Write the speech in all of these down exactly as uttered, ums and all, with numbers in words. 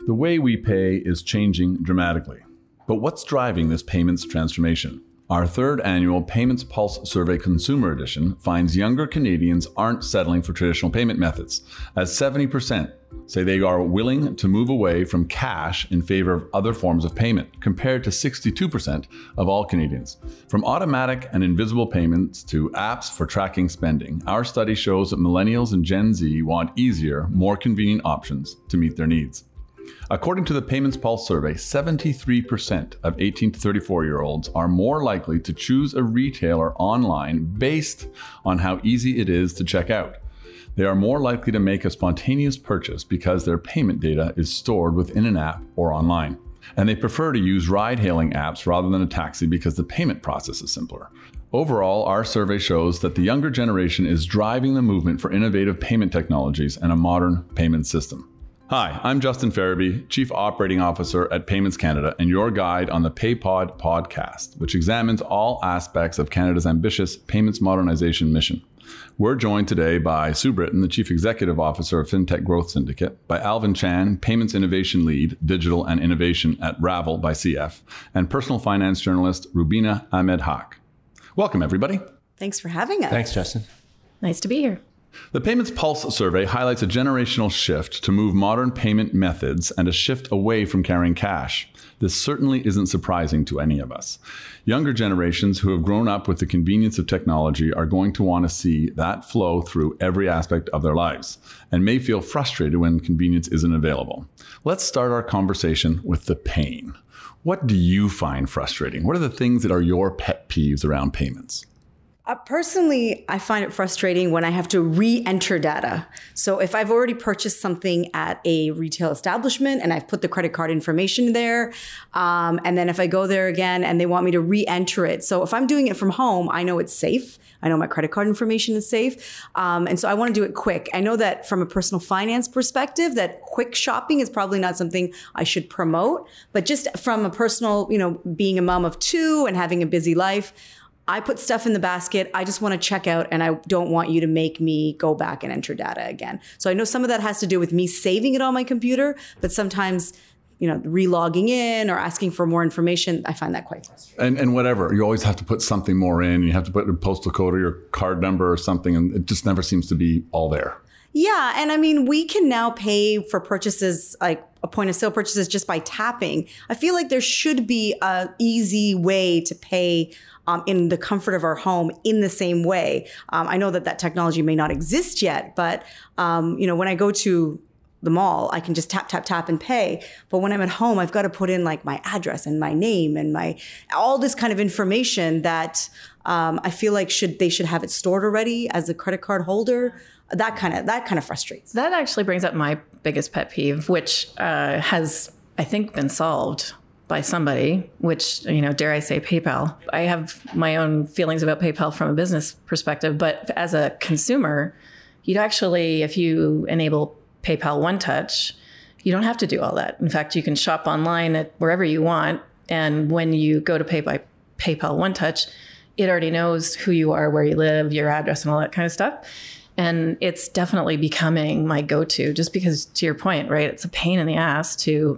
The way we pay is changing dramatically. But what's driving this payments transformation? Our third annual Payments Pulse Survey Consumer Edition finds younger Canadians aren't settling for traditional payment methods, as seventy percent say they are willing to move away from cash in favor of other forms of payment, compared to sixty-two percent of all Canadians. From automatic and invisible payments to apps for tracking spending, our study shows that millennials and Gen Z want easier, more convenient options to meet their needs. According to the Payments Pulse survey, seventy-three percent of eighteen to thirty-four-year-olds are more likely to choose a retailer online based on how easy it is to check out. They are more likely to make a spontaneous purchase because their payment data is stored within an app or online. And they prefer to use ride-hailing apps rather than a taxi because the payment process is simpler. Overall, our survey shows that the younger generation is driving the movement for innovative payment technologies and a modern payment system. Hi, I'm Justin Farabee, Chief Operating Officer at Payments Canada, and your guide on the PayPod podcast, which examines all aspects of Canada's ambitious payments modernization mission. We're joined today by Sue Britton, the Chief Executive Officer of FinTech Growth Syndicate, by Alvin Chan, Payments Innovation Lead, Digital and Innovation at Ravel by C F, and personal finance journalist Rubina Ahmed Haq. Welcome, everybody. Thanks for having us. Thanks, Justin. Nice to be here. The Payments Pulse survey highlights a generational shift to move modern payment methods and a shift away from carrying cash. This certainly isn't surprising to any of us. Younger generations who have grown up with the convenience of technology are going to want to see that flow through every aspect of their lives and may feel frustrated when convenience isn't available. Let's start our conversation with the pain. What do you find frustrating? What are the things that are your pet peeves around payments? Uh, personally, I find it frustrating when I have to re-enter data. So if I've already purchased something at a retail establishment and I've put the credit card information there, um, and then if I go there again and they want me to re-enter it. So if I'm doing it from home, I know it's safe. I know my credit card information is safe. Um, and so I want to do it quick. I know that from a personal finance perspective, that quick shopping is probably not something I should promote. But just from a personal, you know, being a mom of two and having a busy life, I put stuff in the basket. I just want to check out and I don't want you to make me go back and enter data again. So I know some of that has to do with me saving it on my computer, but sometimes, you know, re-logging in or asking for more information, I find that quite frustrating. And, and whatever, you always have to put something more in. You have to put a postal code or your card number or something, and it just never seems to be all there. Yeah. And I mean, we can now pay for purchases, like a point of sale purchases, just by tapping. I feel like there should be an easy way to pay um, in the comfort of our home in the same way. Um, I know that that technology may not exist yet, but um, you know, when I go to the mall, I can just tap, tap, tap and pay. But when I'm at home, I've got to put in like my address and my name and my, all this kind of information that um, I feel like should, they should have it stored already as a credit card holder. That kind of, that kind of frustrates. That actually brings up my biggest pet peeve, which uh, has, I think, been solved by somebody, which, you know, dare I say PayPal. I have my own feelings about PayPal from a business perspective, but as a consumer, you'd actually, if you enable PayPal One Touch, you don't have to do all that. In fact, you can shop online at wherever you want. And when you go to pay by PayPal One Touch, it already knows who you are, where you live, your address and all that kind of stuff. And it's definitely becoming my go-to just because, to your point, right? It's a pain in the ass to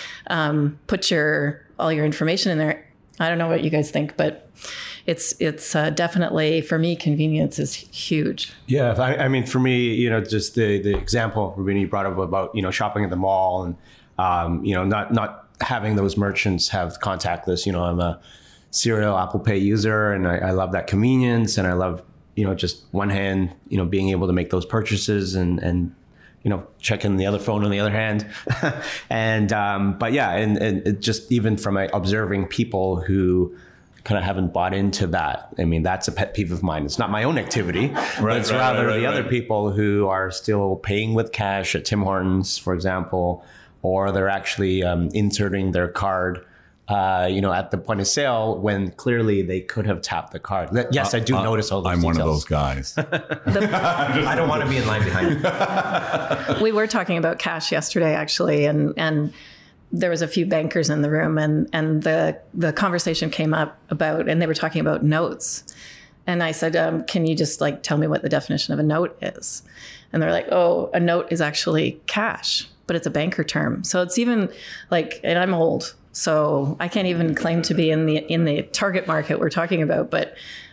um, put your all your information in there. I don't know what you guys think, but it's it's uh, definitely, for me, convenience is huge. Yeah, I, I mean, for me, you know, just the the example Rubina brought up about, you know, shopping at the mall and, um, you know, not not having those merchants have contactless. You know, I'm a serial Apple Pay user and I, I love that convenience, and I love, you know, just one hand, you know, being able to make those purchases and, and, you know, checking the other phone on the other hand. and, um, but yeah, and, and it just even from uh, observing people who kind of haven't bought into that. I mean, that's a pet peeve of mine. It's not my own activity, right, but it's right, rather right, right, the right. other people who are still paying with cash at Tim Hortons, for example, or they're actually um, inserting their card Uh, you know, at the point of sale when clearly they could have tapped the card. Yes, I do uh, notice all those I'm details. one of those guys. I don't want to be in line behind you. We were talking about cash yesterday, actually, and and there was a few bankers in the room, and and the the conversation came up about, and they were talking about notes. And I said, um, can you just like tell me what the definition of a note is? And they're like, oh, a note is actually cash. but it's a banker term. So it's even like, and I'm old, so I can't even claim to be in the in the target market we're talking about. But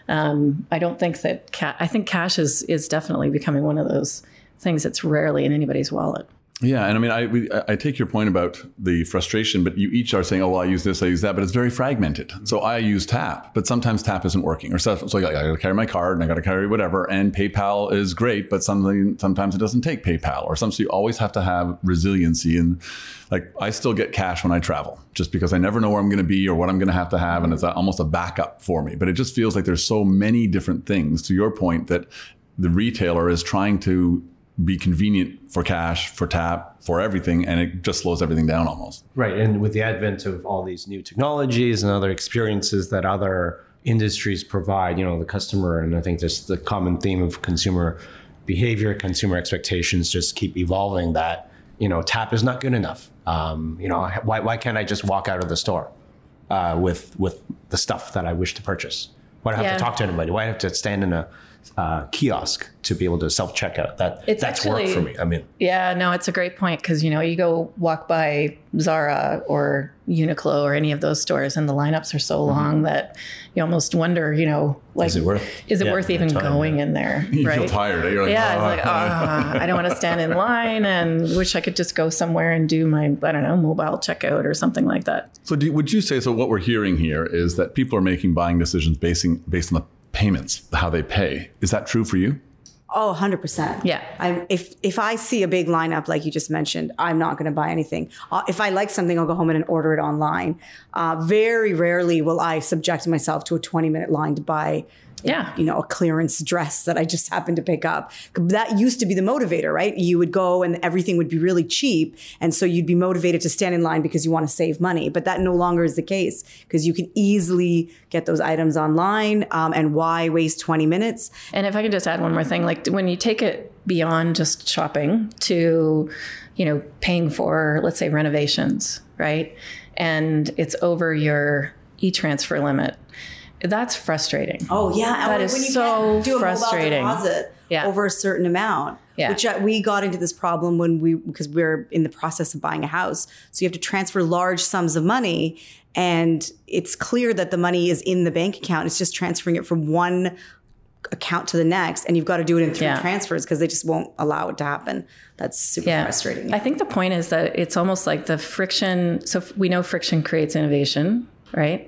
um, I don't think that ca- I think cash is is definitely becoming one of those things that's rarely in anybody's wallet. Yeah, and I mean, I we, I take your point about the frustration, but you each are saying, "Oh, well, I use this, I use that," but it's very fragmented. So I use Tap, but sometimes Tap isn't working, or so, so I got to carry my card and I got to carry whatever. And PayPal is great, but something sometimes it doesn't take PayPal, or some. So you always have to have resiliency. And like, I still get cash when I travel, just because I never know where I'm going to be or what I'm going to have to have, and it's a, almost a backup for me. But it just feels like there's so many different things. To your point, that the retailer is trying to be convenient for cash, for Tap, for everything, and it just slows everything down almost. Right, and with the advent of all these new technologies and other experiences that other industries provide, you know, the customer, and I think just the common theme of consumer behavior, consumer expectations just keep evolving, that, you know, Tap is not good enough. Um, you know, why why can't I just walk out of the store uh, with with the stuff that I wish to purchase? Why do I have Yeah. to talk to anybody? Why do I have to stand in a uh, kiosk to be able to self-checkout? That It's that's actually, work for me. I mean, yeah, no, it's a great point, because, you know, you go walk by Zara or Uniqlo or any of those stores, and the lineups are so long that you almost wonder, you know, like, Is it worth- is it yeah, worth even time, going yeah. in there? You right? feel tired. Eh? You're like, Yeah, "Oh." it's like, ah, I don't want to stand in line, and wish I could just go somewhere and do my, I don't know, mobile checkout or something like that. So do, would you say, so what we're hearing here is that people are making buying decisions basing, based on the payments, how they pay. Is that true for you? Oh, one hundred percent. Yeah. I'm, if if I see a big lineup like you just mentioned, I'm not going to buy anything. Uh, if I like something, I'll go home and order it online. Uh, very rarely will I subject myself to a twenty minute line to buy, Yeah. you know, a clearance dress that I just happened to pick up. That used to be the motivator, right? You would go and everything would be really cheap. And so you'd be motivated to stand in line because you want to save money. But that no longer is the case, because you can easily get those items online. Um, and why waste twenty minutes? And if I can just add one more thing, like when you take it beyond just shopping to, you know, paying for, let's say, renovations, right? And it's over your e-transfer limit. That's frustrating. Oh yeah, That when, is when you so can't do a frustrating. mobile deposit Yeah. over a certain amount. Yeah. Which uh, we got into this problem when we because we're in the process of buying a house. So you have to transfer large sums of money, and it's clear that the money is in the bank account. It's just transferring it from one account to the next, and you've got to do it in three Yeah. transfers because they just won't allow it to happen. That's super Yeah. frustrating. I think the point is that it's almost like the friction. So we know friction creates innovation, right?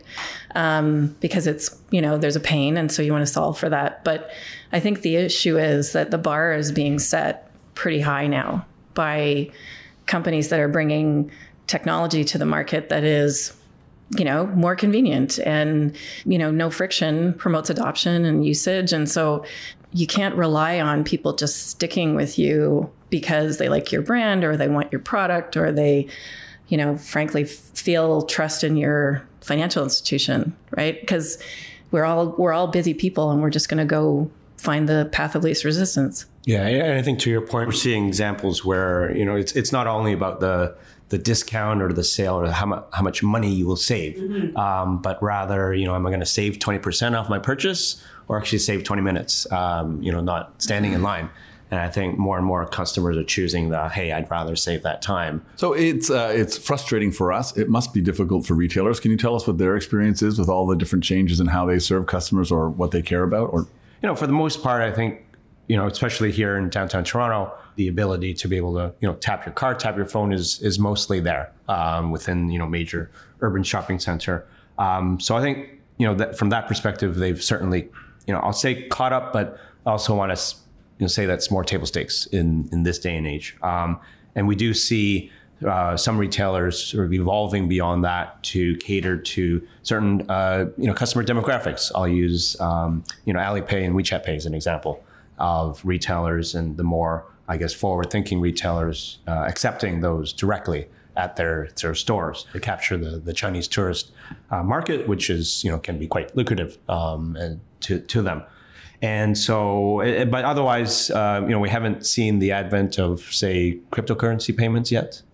Um, because it's, you know, there's a pain, and so you want to solve for that. But I think the issue is that the bar is being set pretty high now by companies that are bringing technology to the market that is, you know, more convenient, and, you know, no friction promotes adoption and usage. And so you can't rely on people just sticking with you because they like your brand or they want your product or they, you know, frankly feel trust in your financial institution, right? Because we're all we're all busy people, and we're just going to go find the path of least resistance. yeah, and I think to your point, we're seeing examples where, you know, it's it's not only about the the discount or the sale or how much how much money you will save, mm-hmm. um, but rather, you know, am I going to save twenty percent off my purchase, or actually save twenty minutes? Um, you know, not standing in line. And I think more and more customers are choosing the, hey, I'd rather save that time. So it's uh, it's frustrating for us. It must be difficult for retailers. Can you tell us what their experience is with all the different changes in how they serve customers or what they care about? Or You know, for the most part, I think, you know, especially here in downtown Toronto, the ability to be able to, you know, tap your card, tap your phone is is mostly there um, within, you know, major urban shopping center. Um, so I think, you know, that from that perspective, they've certainly, you know, I'll say caught up, but I also want to, you know, say that's more table stakes in in this day and age. Um, and we do see uh, some retailers sort of evolving beyond that to cater to certain, uh, you know, customer demographics. I'll use, um, you know, Alipay and WeChat Pay as an example of retailers, and the more, I guess, forward-thinking retailers uh, accepting those directly at their their stores to capture the the Chinese tourist uh, market, which is, you know, can be quite lucrative um, and to to them. And so, but otherwise, uh, you know, we haven't seen the advent of, say, cryptocurrency payments yet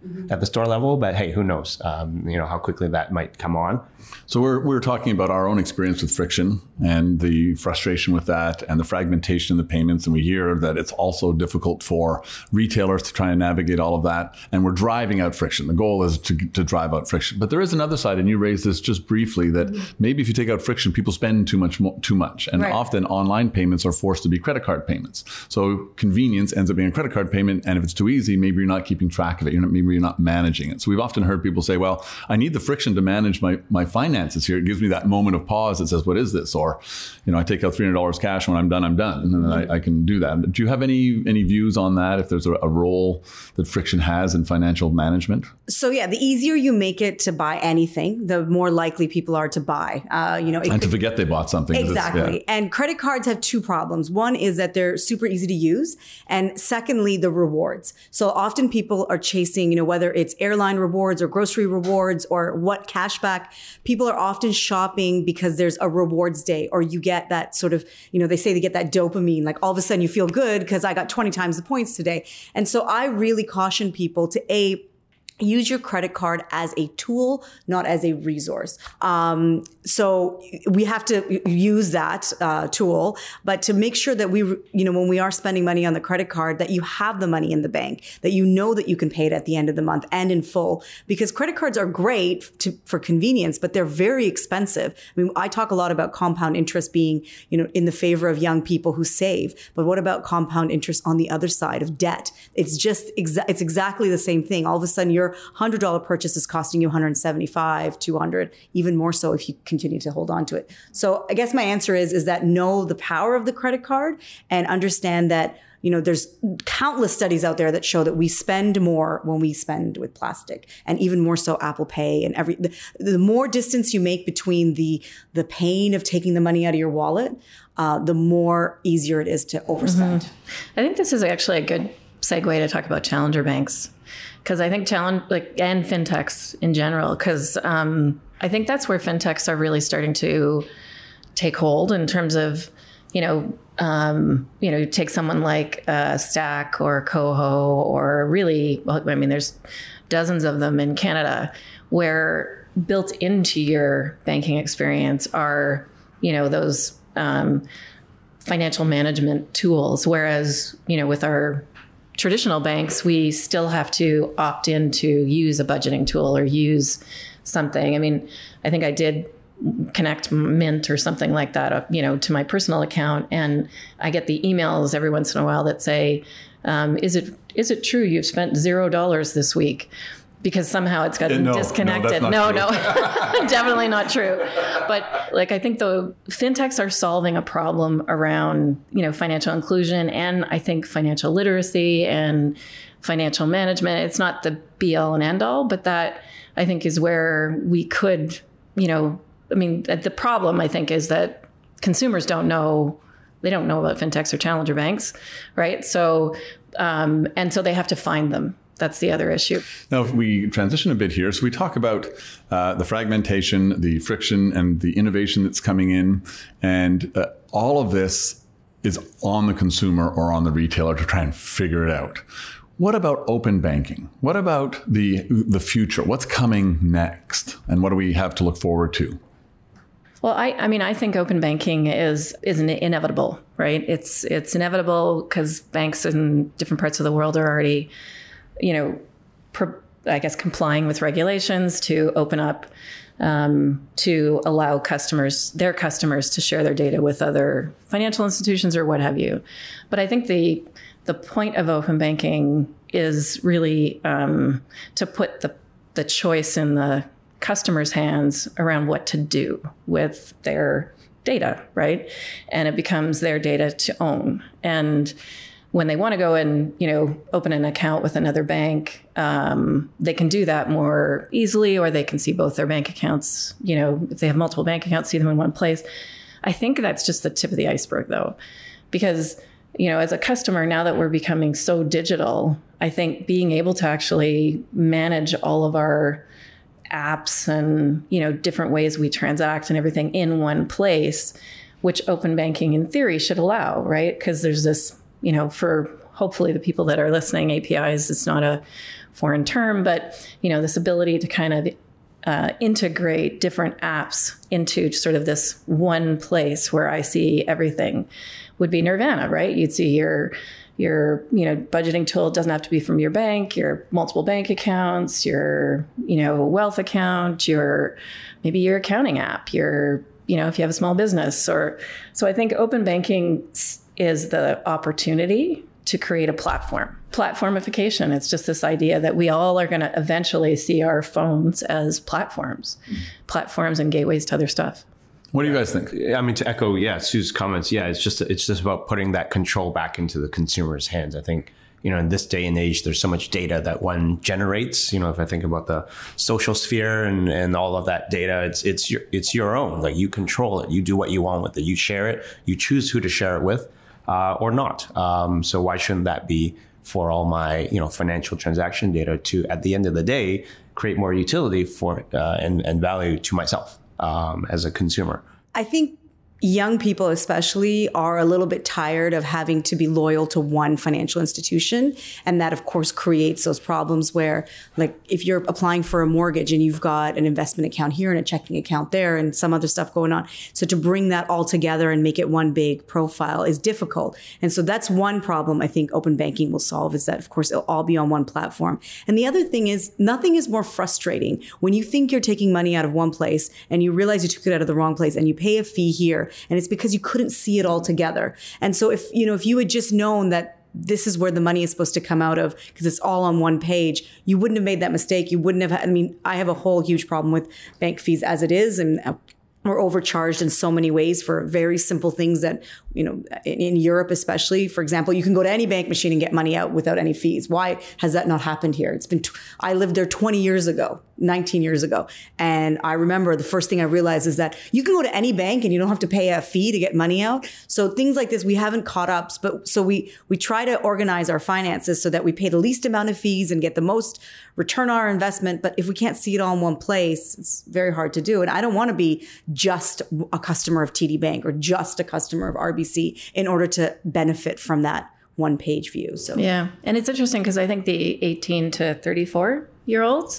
mm-hmm. at the store level, but hey, who knows, um, you know, how quickly that might come on. So we're, we're talking about our own experience with friction and the frustration with that and the fragmentation of the payments. And we hear that it's also difficult for retailers to try and navigate all of that. And we're driving out friction. The goal is to, to drive out friction. But there is another side, and you raised this just briefly, that mm-hmm. maybe if you take out friction, people spend too much, mo- too much. And right. often online payments are forced to be credit card payments. So convenience ends up being a credit card payment. And if it's too easy, maybe you're not keeping track of it. You're not, maybe you're not managing it. So we've often heard people say, well, I need the friction to manage my, my finances here. It gives me that moment of pause that says, what is this? Or, you know, I take out three hundred dollars cash when I'm done, I'm done. And then mm-hmm. I, I can do that. Do you have any any views on that, if there's a, a role that friction has in financial management? So yeah, the easier you make it to buy anything, the more likely people are to buy. Uh, you know, it, And to forget they bought something. Exactly. Yeah. And credit cards have two problems. One is that they're super easy to use. And secondly, the rewards. So often people are chasing, you know, whether it's airline rewards or grocery rewards or what cashback, people are often shopping because there's a rewards day, or you get that sort of, you know, they say they get that dopamine, like all of a sudden you feel good because I got twenty times the points today. And so I really caution people to A, use your credit card as a tool, not as a resource. Um, so we have to use that uh, tool, but to make sure that we, you know, when we are spending money on the credit card, that you have the money in the bank, that you know that you can pay it at the end of the month and in full. Because credit cards are great to, for convenience, but they're very expensive. I mean, I talk a lot about compound interest being, you know, in the favor of young people who save. But what about compound interest on the other side of debt? It's just, exa- it's exactly the same thing. All of a sudden, you're one hundred dollars purchase is costing you one hundred seventy-five dollars, two hundred dollars, even more so if you continue to hold on to it. So I guess my answer is, is that know the power of the credit card and understand that, you know, there's countless studies out there that show that we spend more when we spend with plastic, and even more so Apple Pay and every, the, the more distance you make between the, the pain of taking the money out of your wallet, uh, the more easier it is to overspend. Mm-hmm. I think this is actually a good segue to talk about challenger banks. Because I think challenge like and fintechs in general, because um, I think that's where fintechs are really starting to take hold in terms of, you know, um, you know, take someone like uh, Stack or Koho, or really, well, I mean, there's dozens of them in Canada, where built into your banking experience are, you know, those um, financial management tools. Whereas, you know, with our traditional banks, we still have to opt in to use a budgeting tool or use something. I mean, I think I did connect Mint or something like that, you know, to my personal account, and I get the emails every once in a while that say, um, "Is it is it true you've spent zero dollars this week?" Because somehow it's gotten no, disconnected. No, no, no. Definitely not true. But like, I think the fintechs are solving a problem around, you know, financial inclusion, and I think financial literacy and financial management. It's not the be all and end all, but that I think is where we could, you know, I mean, the problem I think is that consumers don't know, they don't know about fintechs or challenger banks, right? So, um, and so they have to find them. That's the other issue. Now, if we transition a bit here, so we talk about uh, the fragmentation, the friction, and the innovation that's coming in. And uh, all of this is on the consumer or on the retailer to try and figure it out. What about open banking? What about the the future? What's coming next? And what do we have to look forward to? Well, I, I mean, I think open banking is is inevitable, right? It's it's inevitable because banks in different parts of the world are already, you know, pro, I guess, complying with regulations to open up, um, to allow customers, their customers, to share their data with other financial institutions or what have you. But I think the the point of open banking is really um, to put the the choice in the customer's hands around what to do with their data, right? And it becomes their data to own. And when they want to go and, you know, open an account with another bank, um, they can do that more easily, or they can see both their bank accounts, you know, if they have multiple bank accounts, see them in one place. I think that's just the tip of the iceberg, though, because, you know, as a customer, now that we're becoming so digital, I think being able to actually manage all of our apps and, you know, different ways we transact and everything in one place, which open banking in theory should allow, right? Because there's this, you know, for hopefully the people that are listening, A P Is, it's not a foreign term, but, you know, this ability to kind of uh, integrate different apps into sort of this one place where I see everything would be nirvana, right? You'd see your your, you know, budgeting tool doesn't have to be from your bank, your multiple bank accounts, your, you know, wealth account, your, maybe your accounting app, your, you know, if you have a small business or, so I think open banking is the opportunity to create a platform. Platformification. It's just this idea that we all are going to eventually see our phones as platforms, mm-hmm. platforms and gateways to other stuff. What do you guys think? I mean, to echo, yeah, Sue's comments, yeah, it's just it's just about putting that control back into the consumer's hands. I think, you know, in this day and age, there's so much data that one generates. You know, if I think about the social sphere and, and all of that data, it's it's your it's your own. Like, you control it. You do what you want with it. You share it. You choose who to share it with, uh, or not. Um, so why shouldn't that be for all my, you know, financial transaction data to, at the end of the day, create more utility for uh, and and value to myself um, as a consumer? I think young people especially are a little bit tired of having to be loyal to one financial institution. And that, of course, creates those problems where, like, if you're applying for a mortgage and you've got an investment account here and a checking account there and some other stuff going on. So to bring that all together and make it one big profile is difficult. And so that's one problem I think open banking will solve, is that, of course, it'll all be on one platform. And the other thing is, nothing is more frustrating when you think you're taking money out of one place and you realize you took it out of the wrong place and you pay a fee here. And it's because you couldn't see it all together. And so if, you know, if you had just known that this is where the money is supposed to come out of, because it's all on one page, you wouldn't have made that mistake. You wouldn't have had, I mean, I have a whole huge problem with bank fees as it is. And we're overcharged in so many ways for very simple things that, you know, in, in Europe especially, for example, you can go to any bank machine and get money out without any fees. Why has that not happened here? It's been, t- I lived there twenty years ago, nineteen years ago. And I remember the first thing I realized is that you can go to any bank and you don't have to pay a fee to get money out. So things like this, we haven't caught up. But so we, we try to organize our finances so that we pay the least amount of fees and get the most return on our investment. But if we can't see it all in one place, it's very hard to do. And I don't want to be just a customer of T D Bank or just a customer of R B C in order to benefit from that one page view. So yeah. And it's interesting because I think the eighteen to thirty-four year olds,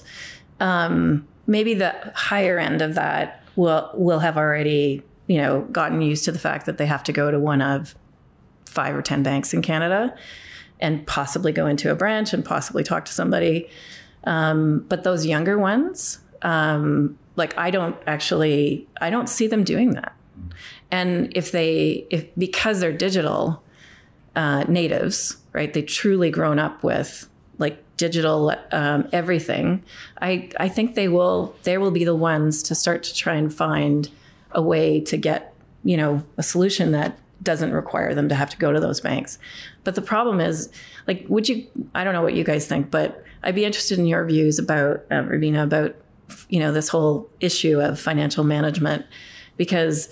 um, maybe the higher end of that will, will have already, you know, gotten used to the fact that they have to go to one of five or ten banks in Canada and possibly go into a branch and possibly talk to somebody. Um, but those younger ones, um, like I don't actually, I don't see them doing that. And if they, if because they're digital uh, natives, right, they truly grown up with like digital um, everything, I, I think they will, they will be the ones to start to try and find a way to get, you know, a solution that doesn't require them to have to go to those banks. But the problem is, like, would you, I don't know what you guys think, but I'd be interested in your views about, uh, Ravina, about, you know, this whole issue of financial management, because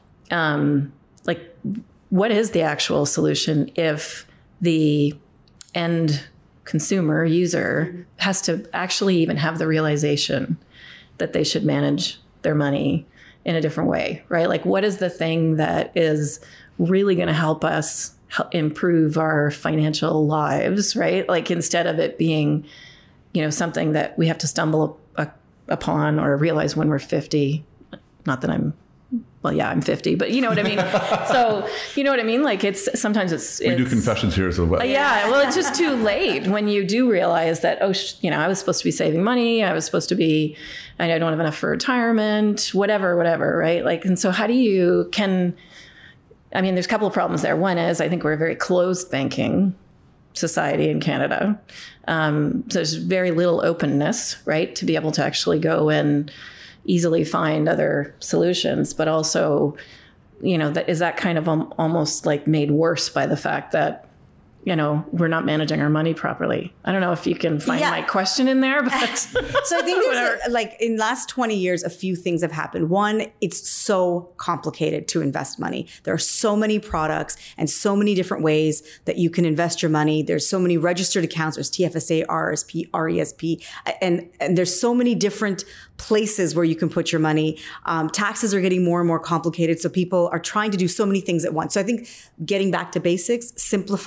um, like, what is the actual solution if the end consumer user has to actually even have the realization that they should manage their money in a different way, right? Like, what is the thing that is really going to help us help improve our financial lives, right? Like, instead of it being, you know, something that we have to stumble up, upon or realize when we're fifty. Not that I'm, well, yeah, I'm fifty, but you know what I mean? So, you know what I mean? Like, it's, sometimes it's, we it's, do confessions here as well. Yeah, well, it's just too late when you do realize that, oh, sh- you know, I was supposed to be saving money. I was supposed to be, I don't have enough for retirement, whatever, whatever, right? Like, and so how do you, can, I mean, there's a couple of problems there. One is, I think we're a very closed banking society in Canada. Um, so there's very little openness, right, to be able to actually go and easily find other solutions. But also, you know, that is that kind of um, almost like made worse by the fact that, you know, we're not managing our money properly. I don't know if you can find yeah. my question in there, but so I think there's a, like in the last twenty years, a few things have happened. One, it's so complicated to invest money. There are so many products and so many different ways that you can invest your money. There's so many registered accounts. There's T F S A, R S P, R E S P, and, and there's so many different places where you can put your money. Um, taxes are getting more and more complicated. So people are trying to do so many things at once. So I think getting back to basics, simplifying the process,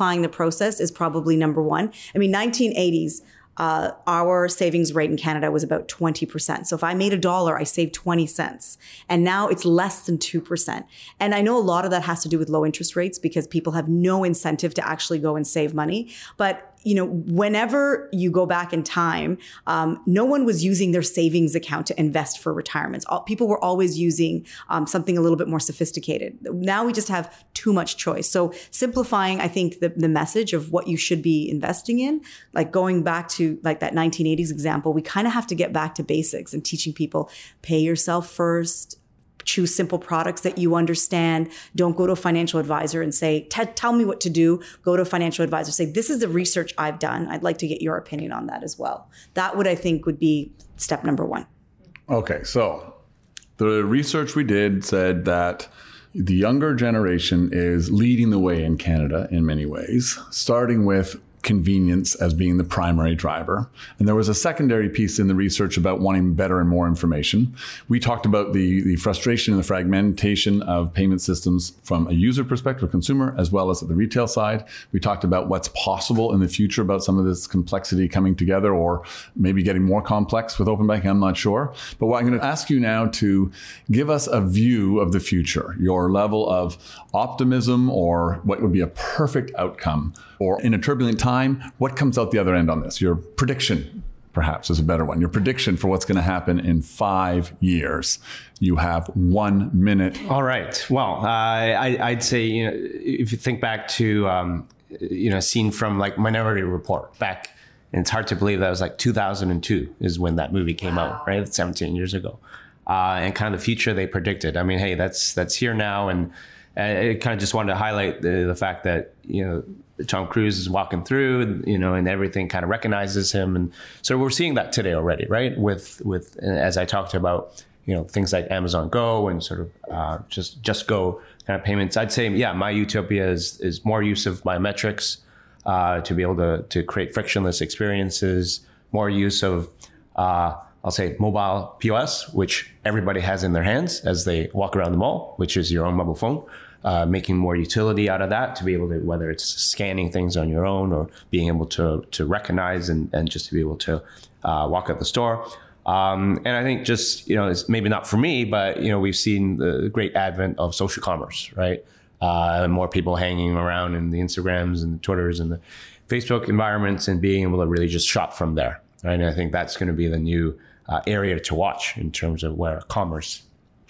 process is probably number one. I mean, nineteen eighties, Uh, our savings rate in Canada was about twenty percent. So if I made a dollar, I saved twenty cents. And now it's less than two percent. And I know a lot of that has to do with low interest rates because people have no incentive to actually go and save money. But you know, whenever you go back in time, um, no one was using their savings account to invest for retirements. All, people were always using um, something a little bit more sophisticated. Now we just have too much choice. So simplifying, I think, the, the message of what you should be investing in, like going back to like that nineteen eighties example, we kind of have to get back to basics and teaching people, pay yourself first. Choose simple products that you understand. Don't go to a financial advisor and say, tell me what to do. Go to a financial advisor. Say, this is the research I've done. I'd like to get your opinion on that as well. That would, I think, would be step number one. Okay, so the research we did said that the younger generation is leading the way in Canada in many ways, starting with convenience as being the primary driver. And there was a secondary piece in the research about wanting better and more information. We talked about the, the frustration and the fragmentation of payment systems from a user perspective, consumer, as well as at the retail side. We talked about what's possible in the future about some of this complexity coming together or maybe getting more complex with open banking. I'm not sure. But what I'm going to ask you now to give us a view of the future, your level of optimism or what would be a perfect outcome, or in a turbulent time, what comes out the other end on this? Your prediction, perhaps, is a better one. Your prediction for what's going to happen in five years. You have one minute. All right. Well, uh, I, I'd say, you know, if you think back to, um, you know, a scene from like Minority Report back, and it's hard to believe that was like two thousand two is when that movie came wow. out, right? seventeen years ago. Uh, and kind of the future they predicted. I mean, hey, that's that's here now. And I kind of just wanted to highlight the, the fact that, you know, Tom Cruise is walking through, you know, and everything kind of recognizes him. And so we're seeing that today already, right? With, with as I talked about, you know, things like Amazon Go and sort of uh, just just go kind of payments. I'd say, yeah, my utopia is is more use of biometrics uh, to be able to, to create frictionless experiences, more use of, uh, I'll say, mobile P O S, which everybody has in their hands as they walk around the mall, which is your own mobile phone. Uh, making more utility out of that to be able to, whether it's scanning things on your own or being able to to recognize and, and just to be able to uh, walk out the store. Um, and I think just, you know, it's maybe not for me, but, you know, we've seen the great advent of social commerce, right? Uh, more people hanging around in the Instagrams and the Twitters and the Facebook environments and being able to really just shop from there, right? And I think that's going to be the new uh, area to watch in terms of where commerce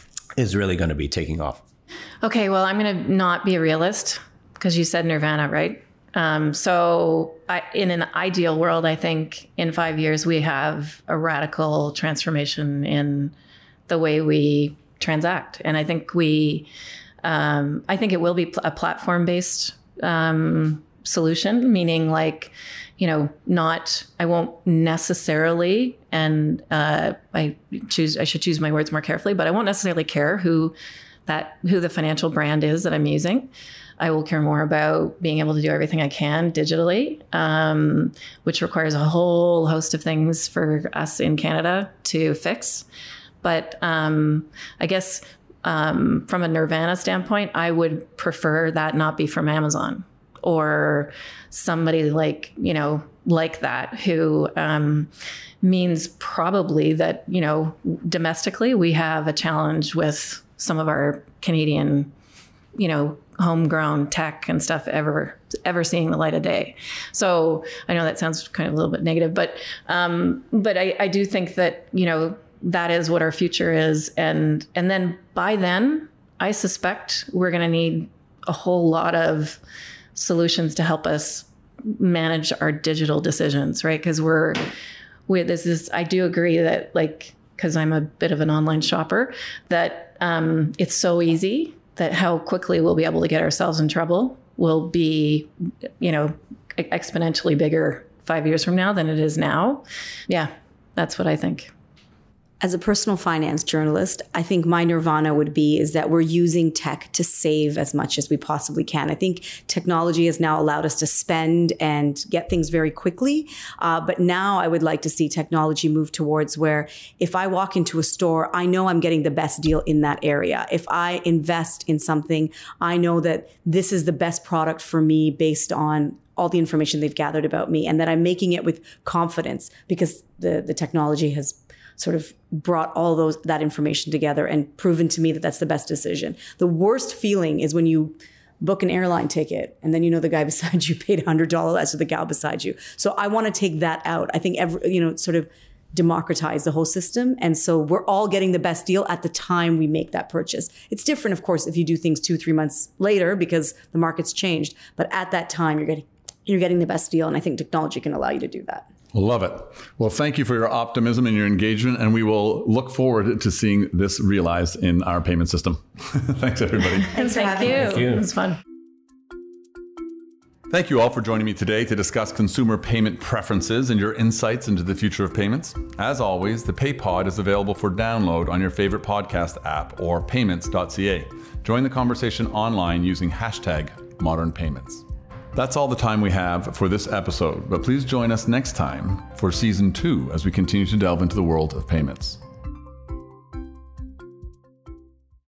is really going to be taking off. Okay, well, I'm going to not be a realist because you said Nirvana, right? Um, so I, in an ideal world, I think in five years, we have a radical transformation in the way we transact. And I think we, um, I think it will be a platform-based um, solution, meaning like, you know, not, I won't necessarily, and uh, I choose, I should choose my words more carefully, but I won't necessarily care who that who the financial brand is that I'm using. I will care more about being able to do everything I can digitally, um, which requires a whole host of things for us in Canada to fix. But um, I guess um, from a Nirvana standpoint, I would prefer that not be from Amazon or somebody like, you know, like that who um, means probably that, you know, domestically we have a challenge with some of our Canadian, you know, homegrown tech and stuff ever, ever seeing the light of day. So I know that sounds kind of a little bit negative, but, um, but I, I do think that, you know, that is what our future is. And, and then by then I suspect we're going to need a whole lot of solutions to help us manage our digital decisions, right? Because we're, we, this is, I do agree that like, because I'm a bit of an online shopper, that um, it's so easy that how quickly we'll be able to get ourselves in trouble will be, you know, exponentially bigger five years from now than it is now. Yeah, that's what I think. As a personal finance journalist, I think my nirvana would be is that we're using tech to save as much as we possibly can. I think technology has now allowed us to spend and get things very quickly. Uh, but now I would like to see technology move towards where if I walk into a store, I know I'm getting the best deal in that area. If I invest in something, I know that this is the best product for me based on all the information they've gathered about me, and that I'm making it with confidence because the, the technology has sort of brought all those that information together and proven to me that that's the best decision. The worst feeling is when you book an airline ticket and then you know the guy beside you paid one hundred dollars less, or the gal beside you. So I want to take that out. I think every, you know, sort of democratize the whole system. And so we're all getting the best deal at the time we make that purchase. It's different, of course, if you do things two, three months later because the market's changed. But at that time, you're getting you're getting the best deal. And I think technology can allow you to do that. Love it. Well, thank you for your optimism and your engagement. And we will look forward to seeing this realized in our payment system. Thanks, everybody. Thanks for Thank having you. us. Thank you. It was fun. Thank you all for joining me today to discuss consumer payment preferences and your insights into the future of payments. As always, the PayPod is available for download on your favorite podcast app or payments dot c a. Join the conversation online using hashtag modern payments. That's all the time we have for this episode, but please join us next time for season two as we continue to delve into the world of payments.